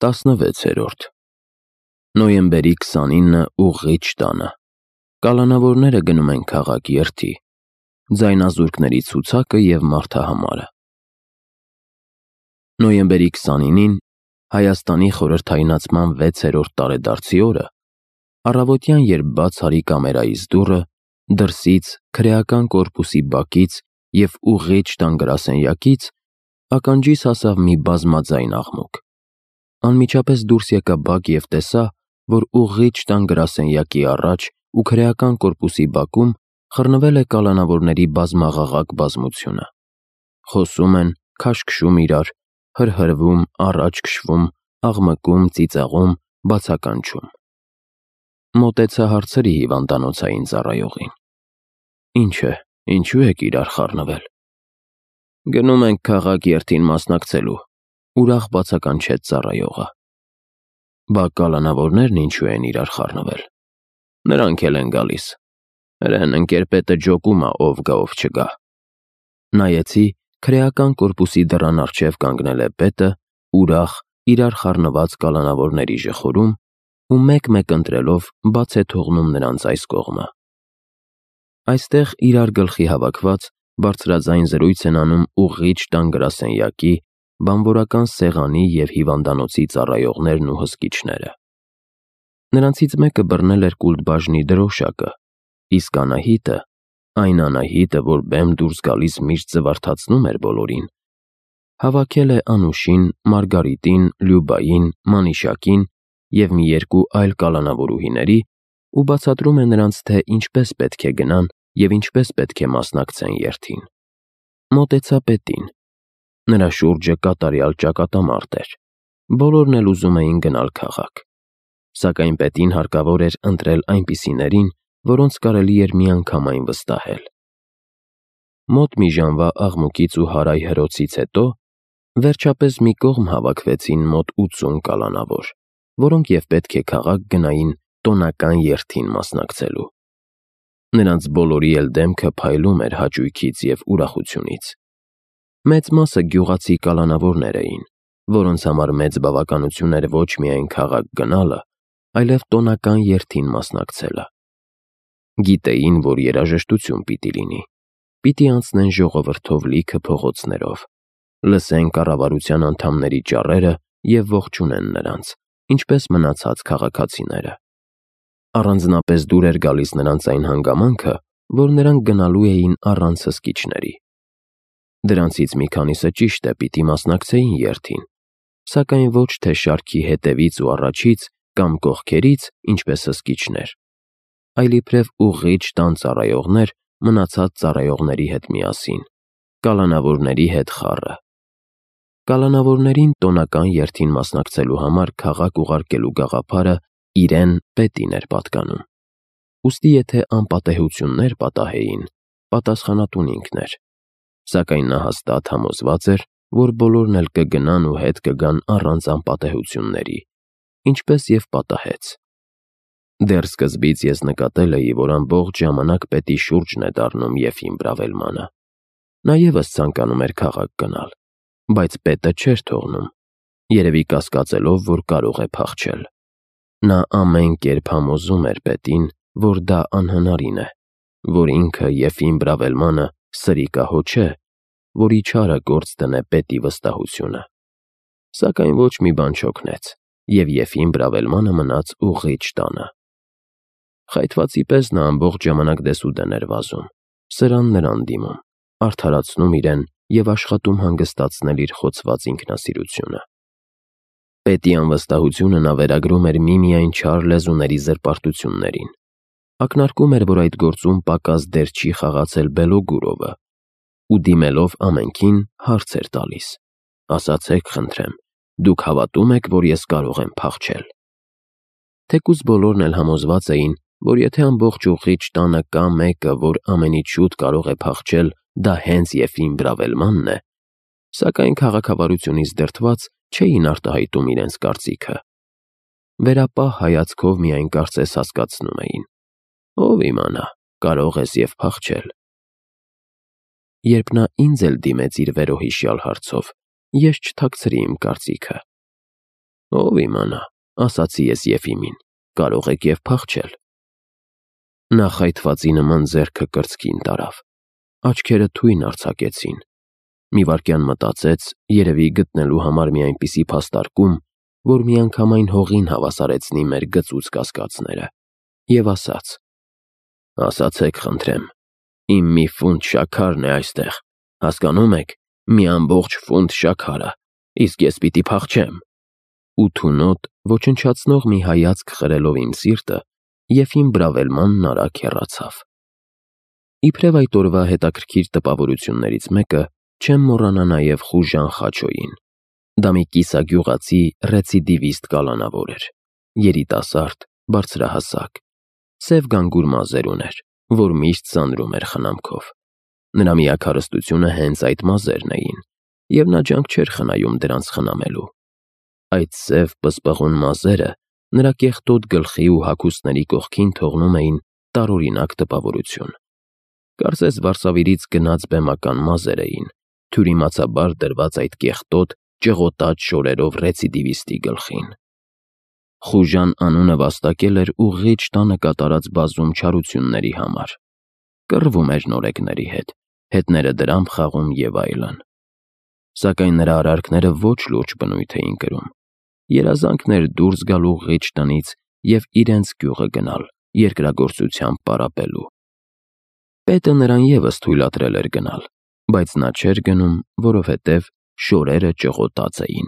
16-րդ Նոյեմբերի 29-ը ուղղիչ տանը։ Կալանավորները գնում են քաղաք երթի։ Ձայնազուրկների ցուցակը և մարդահամարը։ Նոյեմբերի 29-ին Հայաստանի խորհրդայնացման 6-րդ տարեդարձի օրը, առավոտյան, երբ բաց արի կամերայիս դուռը, դրսից, քրեական կորպուսի բակից և ուղղիչ տան գրասենյակից ականջիս հասավ մի բազմաձայն աղմուկ։ Անմիջապես դուրս եկա բակ և տեսա, որ ուղղիչ տան գրասենյակի առաջ ու քրեական կորպուսի բակում խռնվել է կալանավորների բազմաղաղակ բազմությունը։ Խոսում են, քաշքշում իրար, հրհրվում, առաջ քշվում, աղմկում, ծիծաղում, բացականչում։ Մոտեցա հարցրի հիվանդանոցային ծառայողին. «Ինչ է, ինչու եք իրար խառնվել»։ «Գնում ենք քաղաք երթին մասնակցելու», ուրախ բացականչեց ծառայողը։ «Բա կալանավորներն ինչու են իրար խառնվել»։ «Նրանք էլ են գալիս։ Հրեն ընկերպետը ջոկում ա ով գա ով չգա»։ Նայեցի, քրեական կորպուսի դռան առջև կանգնել է պետը, ուրախ, իրար խառնված կալանավորների ժխորում ու մեկ-մեկ ընտրելով բաց է թողնում նրանց այս կողմը։ Այստեղ իրար գլխի հավաքված բարձրաձայն զրույց են անում ուղղիչ տան գրասենյակի, բանվորական սեղանի և հիվանդանոցի ծառայողներն ու հսկիչները։ Նրանցից մեկը բռնել էր կուլտբաժնի դրոշակը, իսկ Անահիտը, այն Անահիտը, որ բեմ դուրս գալիս միշտ զվարթացնում էր բոլորին, հավաքել է Անուշին, Մարգարիտին, Լյուբային, Մանիշակին և մի երկու այլ կալանավորուհիների ու բացատրում է նրանց, թե ինչպես պետք է գնան և ինչպես պետք է մասնակցեն երթին։ Մոտեցա պետին։ Նրա շուրջը կատարյալ ճակատամարտ էր։ Բոլորն էլ ուզում էին գնալ քաղաք։ Սակայն պետին հարկավոր էր ընտրել այնպիսիներին, որոնց կարելի էր միանգամայն վստահել։ Մոտ մի ժամվա աղմուկից ու հարայհրոցից հետո վերջապես մի կողմ հավաքվեցին մոտ 80 կալանավոր, որոնք և պետք է քաղաք գնային տոնական երթին մասնակցելու։ Նրանց բոլորի էլ դեմքը փայլում էր հաճույքից և ուրախությունից։ Մեծ մասը գյուղացի կալանավորներ էին, որոնց համար մեծ բավականություն էր ոչ միայն քաղաք գնալը, այլև տոնական երթին մասնակցելը։ Գիտեին, որ երաժշտություն պիտի լինի, պիտի անցնեն ժողովրդով լիքը փողոցներով, լսեն կառավարության անդամների ճառերը և ողջունեն նրանց, ինչպես մնացած քաղաքացիները։ Առանձնապես դուր էր գալիս նրանց այն հանգամանքը, որ նրանք գնալու էին առանց հսկիչների։ Դրանցից մի քանիսը ճիշտ է պիտի մասնակցեին երթին, սակայն ոչ թե շարքի հետևից ու առաջից կամ կողքերից, ինչպես հսկիչներ, այլ իբրև ուղղիչ տան ծառայողներ մնացած ծառայողների հետ միասին, կալանավորների հետ խառը։ Կալանավորներին տոնական երթին մասնակցելու համար քաղաք ուղարկելու գաղափարը իրեն պետին էր պատկանում։ Ուստի եթե անպատեհություններ պատահեին, պատասխանատուն ինքն էր, սակայն նա հաստատ համոզված էր, որ բոլորն էլ կգնան ու հետ կգան առանց անպատեհությունների, ինչպես և պատահեց։ Դեռ սկզբից ես նկատել էի, որ ամբողջ ժամանակ պետի շուրջն է դառնում Եֆիմ Բրավելմանը։ Նա ևս ցանկանում էր քաղաք գնալ, բայց պետը չէր թողնում, երևի կասկածելով, որ կարող է փախչել։ Նա ամեն կերպ համոզում էր պետին, որ դա անհնարին է, որ ինքը Եֆիմ Բրավելմանը սրիկահո չէ, որի չարը գործ դնե պետի վստահությունը։ Սակայն ոչ մի բան չօգնեց, և Եֆիմ Բրավելմանը մնաց ուղղիչ տանը։ Խայթվածի պես նա ամբողջ ժամանակ դեսուդեն էր վազում, սրան նրան դիմում, արդարացնում իրեն և աշխատում հանգստացնել իր խոցված ինքնասիրությունը։ Պետի անվստահությունը նա վերագրում էր միմիայն չար լեզուների զրպարտություններին։ Ակնարկում էր, որ այդ գործում պակաս դեր չի խաղացել Բելոգուրովը, ու դիմելով ամենքին հարց էր տալիս. «Ասացեք, խնդրեմ, դուք հավատո՞ւմ եք, որ ես կարող եմ փախչել»։ Թեկուզ բոլորն էլ համոզված էին, որ եթե ամբողջ ուղղիչ տանը կա մեկը, որ ամենից շուտ կարող է փախչել, դա հենց Եֆիմ Բրավելմանն է, սակայն քաղաքավարությունից դրդված չէին արտահայտում իրենց կարծիքը։ Վերապահ հայացքով միայն կարծես հասկացնում էին. ով իմանա, կարող ես և փախչել։ Երբ նա ինձ էլ դիմեց իր վերոհիշյալ հարցով, ես չթաքցրի իմ կարծիքը։ Ով իմանա, ասացի ես Եֆիմին, կարող եք և փախչել։ Նա խայթվածի նման ձեռքը կրծքին տարավ, աչքերը թույն արձակեցին։ Մի վայրկյան մտածեց, երևի գտնելու համար մի այնպիսի փաստարկում, որ միանգամայն հողին հավասարեցնի մեր գծուծ կասկածները, և ասաց. ասացեք խնդրեմ, իմ մի ֆունտ շաքարն է այստեղ, հասկանում եք, մի ամբողջ ֆունտ շաքարը, իսկ ես պիտի փախչեմ։ Ու թունոտ, ոչնչացնող մի հայացք խրելով իմ սիրտը, Եֆիմ բրավելմանն արագ հեռացավ։ Իբրև այդ օրվա հետաքրքիր տպավորություններից մեկը չեմ մոռանա նաև Խուժան Խաչոյին։ Դա մի կիսագյուղացի ռեցիդիվիստ կալանավոր էր, երիտասարդ, բարձրահասակ, սև գանգուր մազեր ուներ, որ միշտ սանրում էր խնամքով։ Նրա միակ հարստությունը հենց այդ մազերն էին, և նա ջանք չէր խնայում դրանց խնամելու։ Այդ սև պսպղուն մազերը նրա կեղտոտ գլխի ու հագուստների կողքին թողնում էին տարօրինակ տպավորություն։ Կարծես վարսավիրից գնած բեմական մազեր էին, թյուրիմացաբար դրված այդ կեղտոտ, ճղոտած շորերով ռեցիդիվիստի գլխին։ Խուժան անունը վաստակել էր ուղիղ տանը կատարած բազում չարությունների համար։ Կռվում էր նորեկների հետ, հետները դրամ խաղում և այլն։ Սակայն նրա արարքները ոչ լուրջ բնույթ էին կրում։ Երազանքն էր դուրս գալ ուղիղ տնից և իրենց գյուղը գնալ, երկրագործությամբ պարապելու։ Պետը նրան ևս թույլատրել էր գնալ, բայց նա չէր գնում, որովհետև շորերը ճղոտած էին։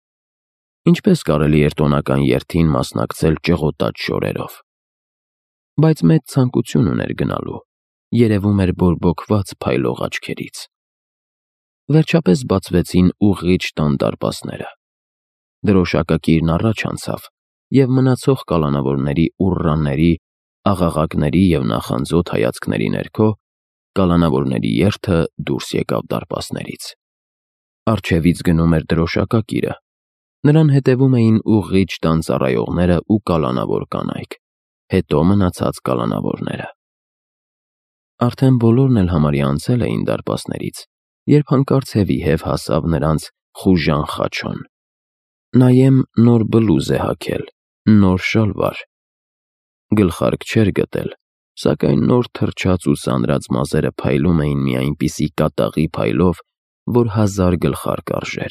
Ինչպես կարելի էր տոնական երթին մասնակցել ճղոտած շորերով։ Բայց մեծ ցանկություն ուներ գնալու, երևում էր բորբոքված փայլող աչքերից։ Վերջապես բացվեցին ուղիղ տան դարպասները։ Դրոշակակիրն առաջ անցավ, և մնացող կալանավորների ուռռաների, աղաղակների և նախանձոտ հայացքների ներքո կալանավորների երթը դուրս եկավ դարպասներից։ Առջևից գնում էր դրոշակակիրը։ Նրան հետևում էին ուղիղ տան ծառայողները ու կալանավոր կանայք, հետո մնացած կալանավորները։ Արդեն բոլորն էլ համարյա անցել էին դարպասներից, երբ հանկարծ հևիհև հասավ նրանց Խուժան Խաչոն։ Նայեմ նոր բլուզ է հագել, նոր շալվար։ Գլխարկ չէր գտել, սակայն նոր թրջած ու սանրած մազերը փայլում էին մի այնպիսի կատաղի փայլով, որ 1000 գլխարկ արժեր։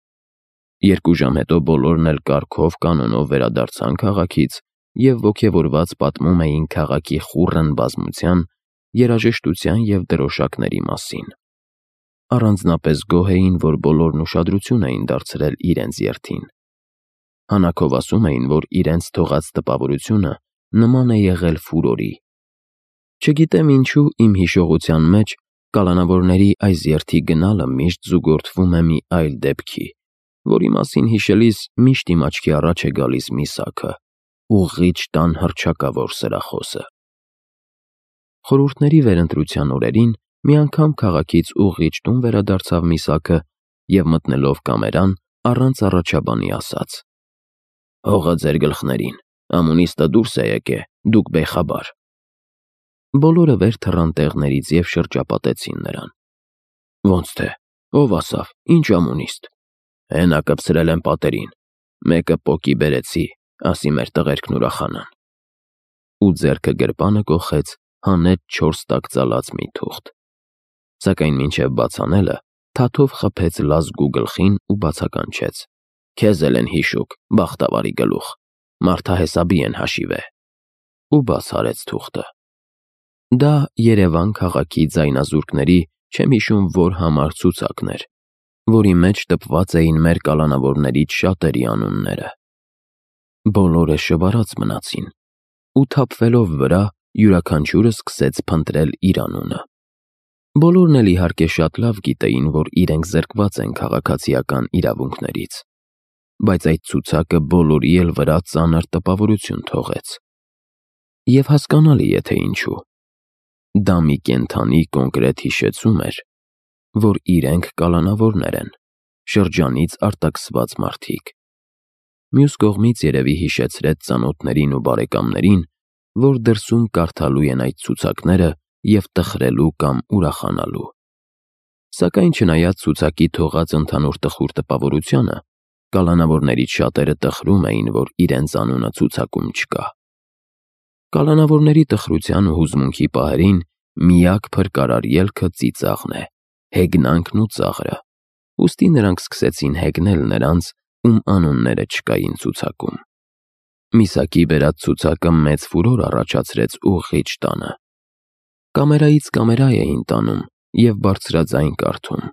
2 ժամ հետո բոլորն էլ կարգով կանոնով վերադարձան քաղաքից և ոգևորված պատմում էին քաղաքի խուռն բազմության, երաժշտության և դրոշակների մասին։ Առանձնապես գոհ էին, որ բոլորն ուշադրություն էին դարձրել իրենց երթին։ Հանակով ասում էին, որ իրենց թողած տպավորությունը նման է եղել ֆուրորի։ Չգիտեմ ինչու իմ հիշողության մեջ կալանավորների այս երթի գնալը միշտ զուգորդվում է մի այլ դեպքի, որի մասին հիշելիս միշտ իմ աչքի առաջ է գալիս Միսաքը, ուղիղ տան հռչակավոր սրախոսը։ Խորհուրդների վերընտրության օրերին մի անգամ քաղաքից ուղիղ տուն վերադարձավ Միսաքը և մտնելով կամերան, առանց առաջաբանի ասաց. «Հողը ձեր գլխներին, ամունիստը դուրս է եկե, դուք բեխաբար»։ Բոլորը վեր թռան տեղներից և շրջապատեցին նրան։ «Ոնց թե, ով ասավ, ինչ ամունիստ»։ «Հենա կպցրել եմ պատերին, մեկը պոկի բերեցի, ասի մեր տղերքն ուրախանան»։ Ու ձեռքը գրպանը կոխեց հանեց 4 տակ ծալած մի թուղթ։ Սակայն մինչև բաց անելը թաթով խփեց լազգու գլխին ու բացականչեց. «Քեզ էլ են հիշուկ, բախտավարի գլուխ, մարդահեսաբի են հաշիվե»։ Ու բաց արեց թուղթը։ Դա Երևան քաղաքի ձայնազուրկների չեմ հիշում որ համար ցուցակն էր, որի մեջ տպված էին մեր կալանավորներից շատերի անունները։ Բոլորը շվարած մնացին, ու թափվելով վրա յուրաքանչյուրը սկսեց փնտրել իր անունը։ Բոլորն էլ իհարկե շատ լավ գիտեին, որ իրենք զրկված են քաղաքացիական իրավունքներից, բայց այդ ցուցակը բոլորի էլ վրա ծանր տպավորություն թողեց։ Եվ հասկանալի է թե ինչու։ Դա մի կենդանի կոնկրետ հիշեցում էր, որ իրենք կալանավորներ են, շրջանից արտաքսված մարդիկ։ Մյուս կողմից երևի հիշեցրեց ծանոթներին ու բարեկամներին, որ դրսում կարդալու են այդ ցուցակները և տխրելու կամ ուրախանալու։ Սակայն չնայած ցուցակի թողած ընդհանուր տխուր տպավորությանը, Կալանավորներից շատերը տխրում էին, որ իրենց անունը ցուցակում չկա։ Կալանավորների տխրության ու հուզմունքի պահերին միակ փրկարար ելքը ծիծաղն է, հեգնանքն ու ծաղրը, ուստի նրանք սկսեցին հեգնել նրանց, ում անունները չկային ցուցակում։ Միսակի բերած ցուցակը մեծ ֆուրոր առաջացրեց ուղղիչ տանը։ Կամերայից կամերա էին տանում և բարձրաձայն կարդում։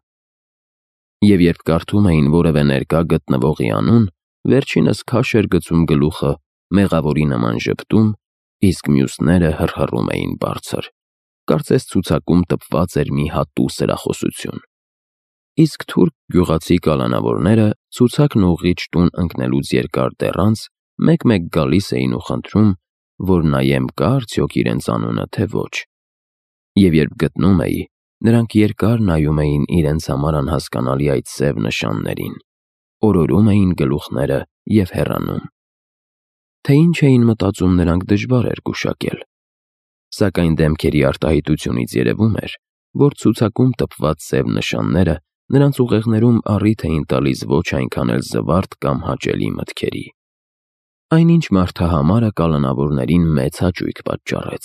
Եվ երբ կարդում էին որևէ ներկա գտնվողի անուն, վերջինս քաշ էր գցում գլուխը, մեղավորի նման ժպտում, իսկ մյուսները հռհռում էին բարձր, կարծես ցուցակում տպված էր մի հատու սրախոսություն։ Իսկ թուրք գյուղացի կալանավորները ցուցակն ուղղիչ տուն ընկնելուց երկար դեռ անց մեկ-մեկ գալիս էին ու խնդրում, որ նայեմ կա արդյոք իրենց անունը, թե ոչ։ Եվ երբ գտնում էի, նրանք երկար նայում էին իրենց համար անհասկանալի այդ սև նշաններին, օրորում էին գլուխները և հեռանում։ Թե ինչ էին մտածում, նրանք դժվար էր գուշակել, սակայն դեմքերի արտահայտությունից երևում էր, որ ցուցակում տպված սև նշանները նրանց ուղեղներում առիթ էին տալիս ոչ այնքան էլ զվարթ կամ հաճելի մտքերի։ Այնինչ մարդահամարը կալանավորներին մեծ հաճույք պատճառեց։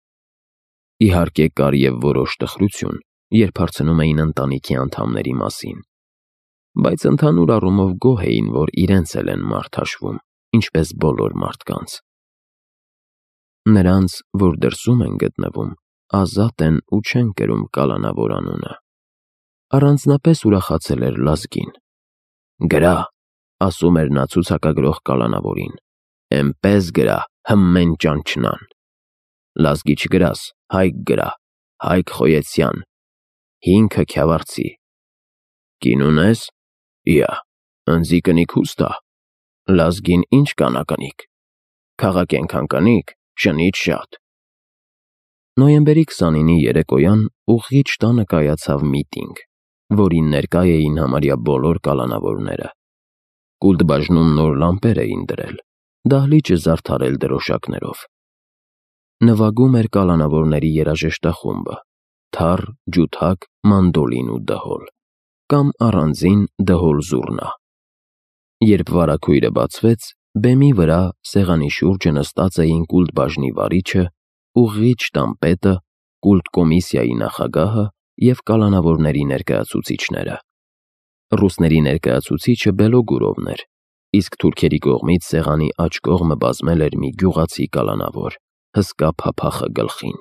Իհարկե կար և որոշ տխրություն, երբ հարցնում էին ընտանիքի անդամների մասին, բայց ընդհանուր առումով գոհ էին, որ իրենց էլ են մարդ հաշվում, ինչպես բոլոր մարդկանց։ Նրանց, որ դրսում են գտնվում, ազատ են ու չեն կրում կալանավոր անունը։ Առանձնապես ուրախացել էր Լազգին։ «Գրա», ասում էր նա ցուցակագրող կալանավորին, «էնպես գրա, հմմեն ճանչնան։ Լազգի չգրաս, Հայկ գրա, Հայկ Խոյեցյան, 5 Քյավառցի։ Կին ունես։ Իա, ընձի կնիկ հուստա։ Լազգին ինչ կանա կնիկ։ Քաղաքենքան կնիկ, շնից շատ»։ Նոյեմբերի 29-ի երեկոյան ուղղիչ տանը կայացավ միտինգ, որին ներկա էին համարյա բոլոր կալանավորները։ Կուլտբաժնում նոր լամպեր էին դրել, դահլիճը զարդարել դրոշակներով։ Նվագում էր կալանավորների երաժշտախումբը՝ թառ, ջութակ, մանդոլին ու դհոլ, կամ առանձին դհոլ զուռնա։ Երբ վարագույրը բացվեց, բեմի վրա սեղանի շուրջը նստած էին կուլտբաժնի վարիչը, ուղղիչ տան պետը, կուլտ-կոմիսիայի նախագահը և կալանավորների ներկայացուցիչները։ Ռուսների ներկայացուցիչը Բելոգուրովն էր, իսկ թուրքերի կողմից սեղանի աջ կողմը բազմել էր մի գյուղացի կալանավոր, հսկա փափախը գլխին։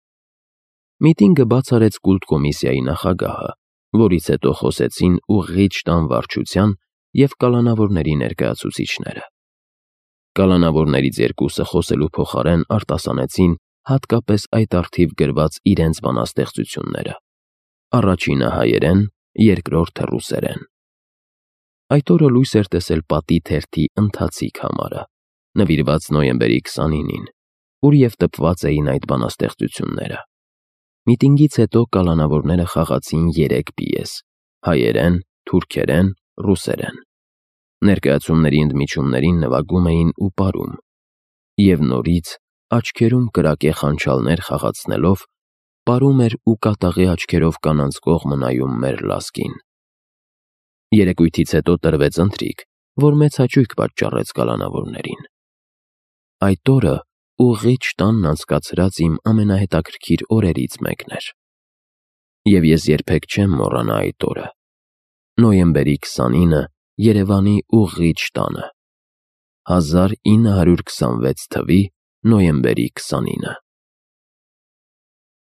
Միտինգը բաց արեց կուլտ-կոմիսիայի նախագահը, որից հետո խոսեցին ուղղիչ տան վարչության և կալանավորների ներկայացուցիչները։ Կալանավորներից երկուսը խոսելու փոխարեն արտասանեցին հատկապես այդ առթիվ գրված իրենց բանաստեղծությունները, առաջինը հայերեն, երկրորդը ռուսերեն։ Այդ օրը լույս էր տեսել Պատի թերթի ընթացիկ համարը, նվիրված նոյեմբերի 29-ին, ուր և տպված էին այդ բանաստեղծությունները։ Միտինգից հետո կալանավորները խաղացին 3 պիես՝ հայերեն, թուրքերեն, ռուսերեն։ Ներկայացումների ընդմիջումներին նվագում էին ու պարում, և նորից, աչքերում կրակե խանչալներ խաղացնելով, պարում էր ու կատաղի աչքերով կանանց կողմը նայում մեր Լազգին։ Երեկույթից հետո տրվեց ընթրիք, որ մեծ հաճույք պատճառեց կալանավորներին։ Այդ օրը ուղղիչ տանն անցկացրած իմ ամենահետաքրքիր օրերից մեկն էր։ Եվ ես երբեք չեմ մոռանա այդ օրը։ Նոյեմբերի 29-ը Երևանի ուղղիչ տանը, 1926 թվականի նոյեմբերի 29-ը։